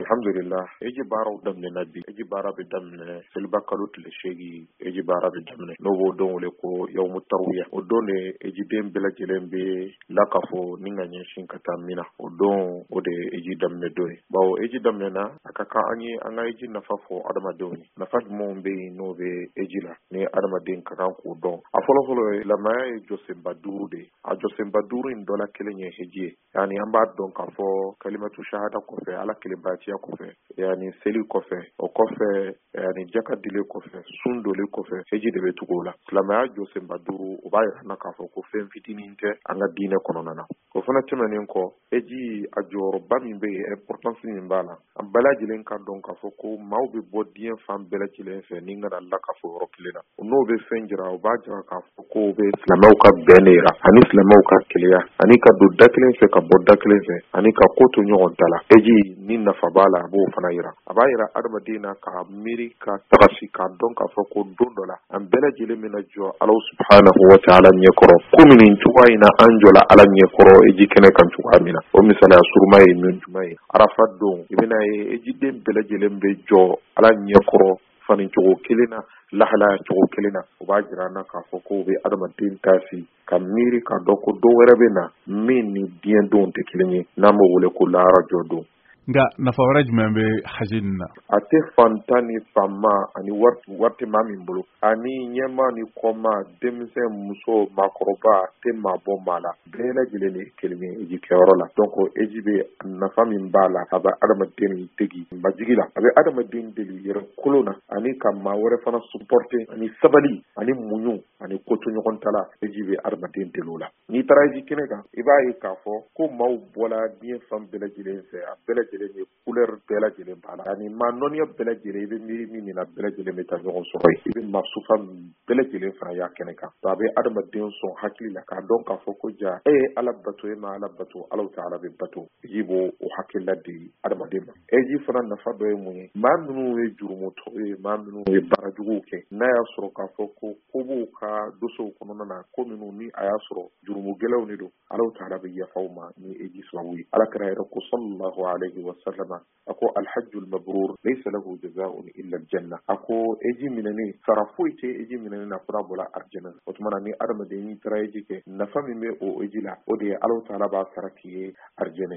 alhamdulillah eji baaraw daminɛna bi eji baara bɛ daminɛ seliba kalo tile 8 eji baara bɛ daminɛ n'o b'o don wele ko yawmu tarwiya o don de ejiden bɛɛ lajɛlen bɛ lakafo ni ka ɲɛsin ka taa mina o don o de eji daminɛ don ye bawo eji daminɛna a ka kan an ye an ka eji nafa fɔ adamadenw ye nafa jumɛnw bɛ yen n'o bɛ eji la ni adamaden ka kan k'o dɔn a fɔlɔfɔlɔ ye silamɛya ye jɔsenba 5 de ye a jɔsenba 5 in dɔ la kelen ye heji ye yani an b'a dɔn k'a fɔ kalimatu shahada kɔfɛ ala kelenbaatiya kɔfɛ yani seli kɔfɛ o kɔfɛ yani jaka dile kɔfɛ sun dole kɔfɛ heji de bɛ tugu o la silamɛya jɔsenba 5 o b'a yira na k'a fɔ ko fɛn fitinin tɛ an ka diinɛ kɔnɔna na o fana tɛmɛnen kɔ heji a jɔyɔrɔba min bɛ yen importance min b'a la an bɛɛ lajɛlen ka dɔn k'a fɔ ko maaw bɛ bɔ diɲɛ fan bɛɛ lajɛlen fɛ ni ka na lakafo yɔrɔ kelen na n'o bɛ fɛn jira o b'a jira k'a fɔ ko bɛ silamɛw ka bɛn de jira ani silamɛw ka keleya ani ka don da kelen fɛ ka bɔ da kelen fɛ ani ka ko to ɲɔgɔn ta la heji ni nafa b'a la a b'o fana jira a b'a jira adamaden na k'a miiri ka tagasi k'a dɔn k'a fɔ ko don dɔ la an bɛɛ lajɛlen bɛna jɔ Alahu subhanahu wa ta'ala ɲɛkɔrɔ komi nin cogoya in na an jɔla ala ɲɛkɔrɔ heji kɛnɛ kan cogoya min na o misaliya suruma ye min juma ye arafa don i bɛna ye hejiden bɛɛ lajɛlen bɛ jɔ ala ɲɛkɔrɔ fani cogo kelen na lahalaya cogo kelen na o b'a jira na k'a fɔ ko bɛ adamaden taasi ka miiri ka dɔn ko don wɛrɛ bɛ na min ni diɲɛ don tɛ kelen ye n'an b'o wele ko lahara jɔ don nka nafa wɛrɛ jumɛn bɛ haji nin na a tɛ fantan ni fanma ani wari tɛ maa min bolo ani ɲɛma ni kɔma denmisɛn muso maakɔrɔba tɛ maa bɔ maa la bɛɛ lajɛlen de kelen ye heji kɛyɔrɔ la donc heji bɛ nafa min b'a la a bɛ adamaden degi majigi la a bɛ adamaden degi yɛrɛ kolon na ani ka maa wɛrɛ fana supporter ani sabali ani muɲu ani ko to ɲɔgɔn ta la heji bɛ adamaden deli o la n'i taara heji kɛnɛ kan i b'a ye k'a fɔ ko maaw bɔra diɲɛ fan bɛɛ lajɛlen fɛ a bɛɛ lajɛlen ye couleur bɛɛ lajɛlen b'a la ani maa nɔniya bɛɛ lajɛlen i bɛ miiri min na bɛɛ lajɛlen bɛ taa ɲɔgɔn sɔrɔ yen i bɛ maa sufa bɛɛ lajɛlen fana y'a kɛnɛ kan a bɛ adamaden sɔn hakili la k'a dɔn k'a fɔ ko ja e ye ala bato e ma ala bato Alahu ta'ala bɛ bato heji b'o o hakilila di adamaden ma heji fana nafa dɔ ye mun ye maa minnu ye jurumutɔ ye maa minnu ye baarajuguw kɛ n'a y'a sɔrɔ k'a fɔ ko b'u ka dosow kɔnɔna na ko minnu ni a y'a sɔrɔ jurumugɛlɛw de don Alahu ta'ala bɛ yafa u ma ni heji sababu ye ala kɛra yɛrɛ ko sallallahu alayhi wa sallama ako alhajjul mabrur laysa lahu jazaa'un illa aljanna ako heji minɛni sara foyi tɛ heji minɛni na fura bɔla arjana o tuma na ni adamaden y'i taara heji kɛ nafa min bɛ o heji la o de ye Alahu ta'ala b'a sara k'i ye arjana